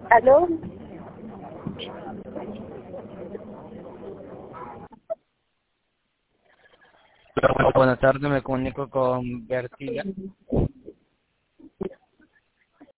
¿Aló? Hola, buenas tardes, me comunico con Bertila.